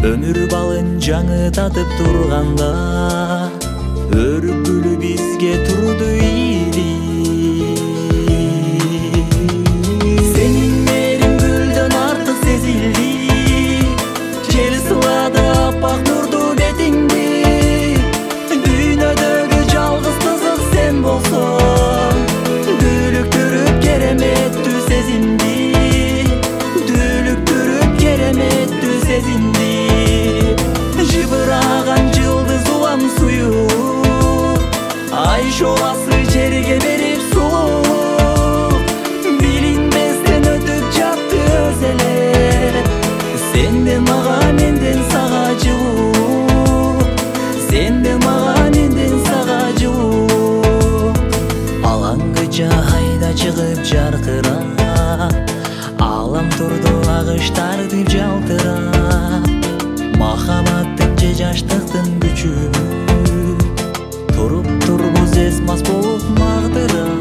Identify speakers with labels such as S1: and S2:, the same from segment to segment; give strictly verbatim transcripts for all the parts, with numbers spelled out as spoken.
S1: Өмүр балын жаңытатып турганда, өрүп гүлү бизге турду ийди. Сенин мээриң гүлдөн артык сезилди, жер сылады аппак нурду бетиңди. Дүйнөдөгү жалгыз кызык сен болсоң, дүлүктүрүп кереметтүү сезимди, дүлүктүрүп кереметтүү сезимди. Жыбыраган жылдыз улам сую, ай шоласы жерге берип сулуу. Билинбестен өтүп жатты өз эле, сенден мага менден сага жылуу, сенден мага менден сага жылуу. Алаңгы жайда чыгып жаркырап, алам турду агыштарды жалтырап. Махабаттын же жаштыктын күчү туруп турбуз эс мас болуп магдырап.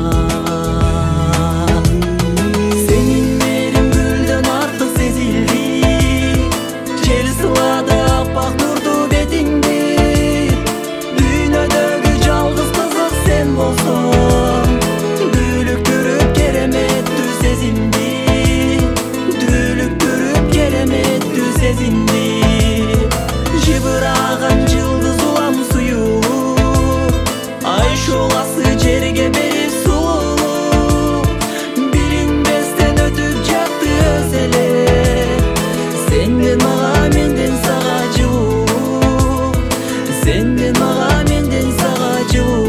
S1: Сенин мээриң гүлдөн артык сезилди, жер сылады аппак нурду бетиңди. Дүйнөдөгү жалгыз кызык сен болсоң, дүлүктүрүп кереметтүү сезимди, дүлүктүрүп кереметтүү сезимди. Жыбыраган жылдыз улам сую, ай шоласы жерге берип сулуу. Билинбестен өтүп жатты өз эле, сенден мага менден сага жылуу, сенден мага менден сага жылуу.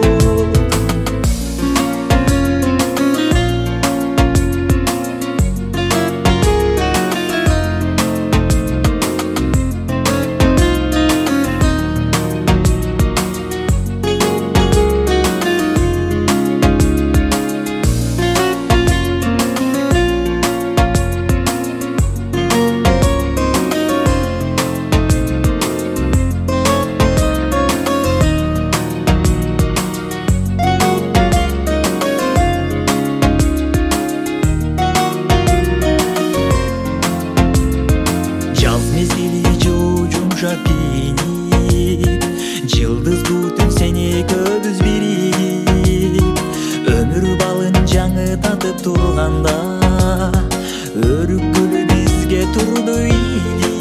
S1: Жылдыз бүтүн сени көбүз биригип, өмүр балын жаңытатып турганда, өрүк гүлү бизге турду ийди.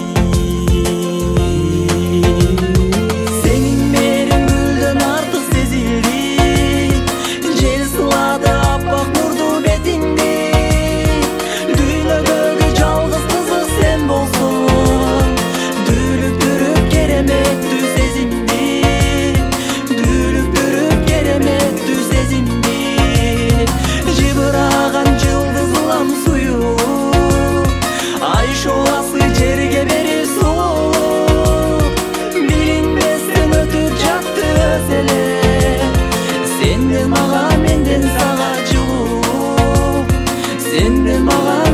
S1: Сенин мээриң гүлдөн артык сезилди, жер сылады аппак нурду бетиңди. Дүйнөдөгү жалгыз кызык сен болсоң, дүлүктүрүп кереметтүү сезимди, дүлүктүрүп кереметтүү сезимди. Жыбыраган жылдыз улам сую, ай шоласы жерге берип сулуу. Билинбестен өтүп жатты өз эле, сенден мага менден сага жылуу, сенден мага